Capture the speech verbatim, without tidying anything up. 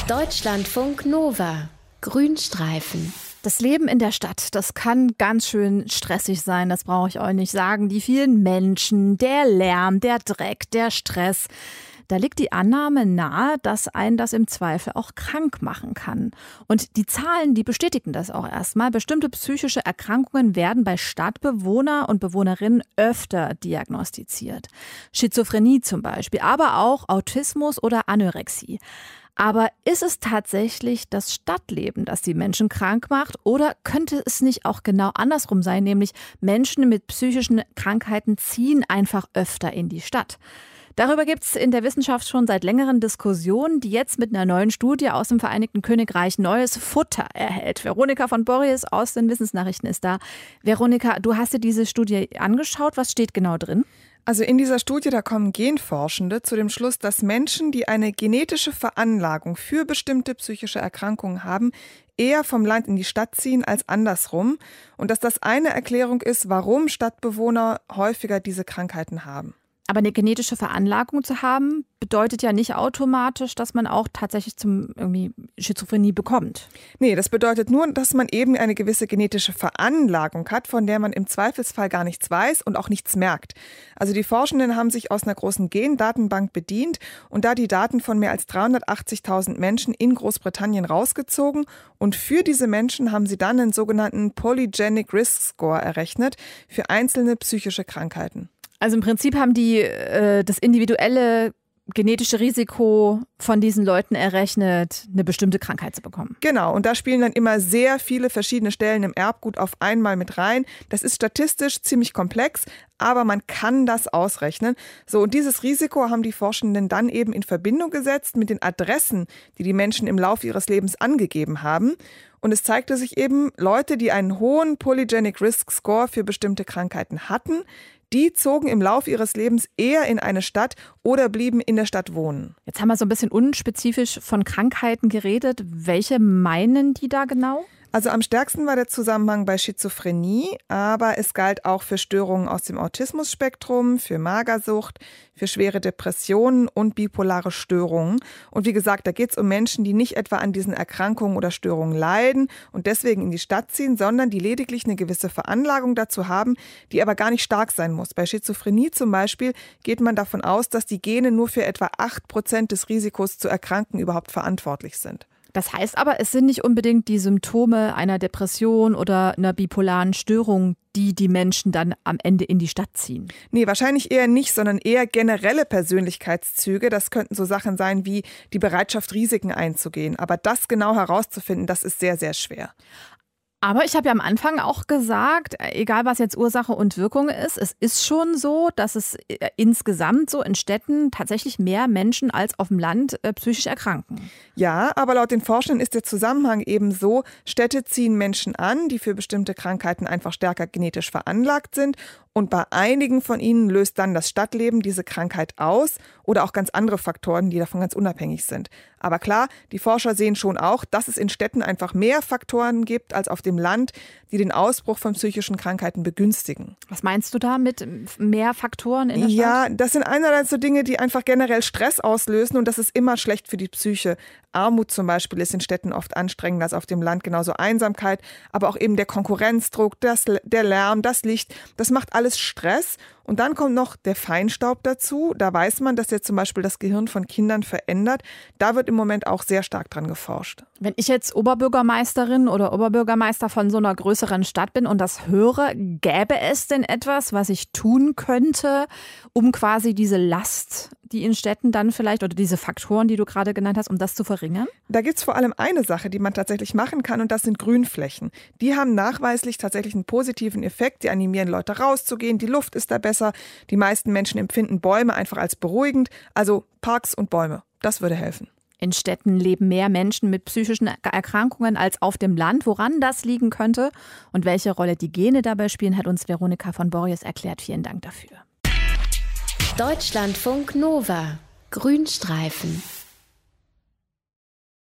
Deutschlandfunk Nova. Grünstreifen. Das Leben in der Stadt, das kann ganz schön stressig sein, das brauche ich euch nicht sagen. Die vielen Menschen, der Lärm, der Dreck, der Stress. Da liegt die Annahme nahe, dass einen das im Zweifel auch krank machen kann. Und die Zahlen, die bestätigen das auch erstmal. Bestimmte psychische Erkrankungen werden bei Stadtbewohner und Bewohnerinnen öfter diagnostiziert. Schizophrenie zum Beispiel, aber auch Autismus oder Anorexie. Aber ist es tatsächlich das Stadtleben, das die Menschen krank macht? Oder könnte es nicht auch genau andersrum sein? Nämlich Menschen mit psychischen Krankheiten ziehen einfach öfter in die Stadt. Darüber gibt es in der Wissenschaft schon seit längeren Diskussionen, die jetzt mit einer neuen Studie aus dem Vereinigten Königreich neues Futter erhält. Veronika von Borries aus den Wissensnachrichten ist da. Veronika, du hast dir diese Studie angeschaut. Was steht genau drin? Also in dieser Studie, da kommen Genforschende zu dem Schluss, dass Menschen, die eine genetische Veranlagung für bestimmte psychische Erkrankungen haben, eher vom Land in die Stadt ziehen als andersrum. Und dass das eine Erklärung ist, warum Stadtbewohner häufiger diese Krankheiten haben. Aber eine genetische Veranlagung zu haben, bedeutet ja nicht automatisch, dass man auch tatsächlich zum irgendwie Schizophrenie bekommt. Nee, das bedeutet nur, dass man eben eine gewisse genetische Veranlagung hat, von der man im Zweifelsfall gar nichts weiß und auch nichts merkt. Also die Forschenden haben sich aus einer großen Gendatenbank bedient und da die Daten von mehr als dreihundertachtzigtausend Menschen in Großbritannien rausgezogen. Und für diese Menschen haben sie dann einen sogenannten Polygenic Risk Score errechnet für einzelne psychische Krankheiten. Also im Prinzip haben die äh, das individuelle genetische Risiko von diesen Leuten errechnet, eine bestimmte Krankheit zu bekommen. Genau, und da spielen dann immer sehr viele verschiedene Stellen im Erbgut auf einmal mit rein. Das ist statistisch ziemlich komplex, aber man kann das ausrechnen. So, und dieses Risiko haben die Forschenden dann eben in Verbindung gesetzt mit den Adressen, die die Menschen im Laufe ihres Lebens angegeben haben. Und es zeigte sich eben, Leute, die einen hohen Polygenic Risk Score für bestimmte Krankheiten hatten, die zogen im Laufe ihres Lebens eher in eine Stadt oder blieben in der Stadt wohnen. Jetzt haben wir so ein bisschen unspezifisch von Krankheiten geredet. Welche meinen die da genau? Also am stärksten war der Zusammenhang bei Schizophrenie, aber es galt auch für Störungen aus dem Autismusspektrum, für Magersucht, für schwere Depressionen und bipolare Störungen. Und wie gesagt, da geht es um Menschen, die nicht etwa an diesen Erkrankungen oder Störungen leiden und deswegen in die Stadt ziehen, sondern die lediglich eine gewisse Veranlagung dazu haben, die aber gar nicht stark sein muss. Bei Schizophrenie zum Beispiel geht man davon aus, dass die Gene nur für etwa acht Prozent des Risikos zu erkranken überhaupt verantwortlich sind. Das heißt aber, es sind nicht unbedingt die Symptome einer Depression oder einer bipolaren Störung, die die Menschen dann am Ende in die Stadt ziehen. Nee, wahrscheinlich eher nicht, sondern eher generelle Persönlichkeitszüge. Das könnten so Sachen sein wie die Bereitschaft, Risiken einzugehen. Aber das genau herauszufinden, das ist sehr, sehr schwer. Aber ich habe ja am Anfang auch gesagt, egal was jetzt Ursache und Wirkung ist, es ist schon so, dass es insgesamt so in Städten tatsächlich mehr Menschen als auf dem Land äh, psychisch erkranken. Ja, aber laut den Forschern ist der Zusammenhang eben so, Städte ziehen Menschen an, die für bestimmte Krankheiten einfach stärker genetisch veranlagt sind. Und bei einigen von ihnen löst dann das Stadtleben diese Krankheit aus oder auch ganz andere Faktoren, die davon ganz unabhängig sind. Aber klar, die Forscher sehen schon auch, dass es in Städten einfach mehr Faktoren gibt als auf dem Land, die den Ausbruch von psychischen Krankheiten begünstigen. Was meinst du da mit mehr Faktoren in der Stadt? Ja, das sind einerseits so Dinge, die einfach generell Stress auslösen und das ist immer schlecht für die Psyche. Armut zum Beispiel ist in Städten oft anstrengender als auf dem Land, genauso Einsamkeit, aber auch eben der Konkurrenzdruck, das, der Lärm, das Licht, das macht alles Stress. Und dann kommt noch der Feinstaub dazu. Da weiß man, dass der zum Beispiel das Gehirn von Kindern verändert. Da wird im Moment auch sehr stark dran geforscht. Wenn ich jetzt Oberbürgermeisterin oder Oberbürgermeister von so einer größeren Stadt bin und das höre, gäbe es denn etwas, was ich tun könnte, um quasi diese Last, die in Städten dann vielleicht, oder diese Faktoren, die du gerade genannt hast, um das zu verringern? Da gibt es vor allem eine Sache, die man tatsächlich machen kann, und das sind Grünflächen. Die haben nachweislich tatsächlich einen positiven Effekt. Die animieren Leute rauszugehen, die Luft ist da besser. Die meisten Menschen empfinden Bäume einfach als beruhigend. Also Parks und Bäume, das würde helfen. In Städten leben mehr Menschen mit psychischen Erkrankungen als auf dem Land. Woran das liegen könnte und welche Rolle die Gene dabei spielen, hat uns Veronika von Borries erklärt. Vielen Dank dafür. Deutschlandfunk Nova. Grünstreifen.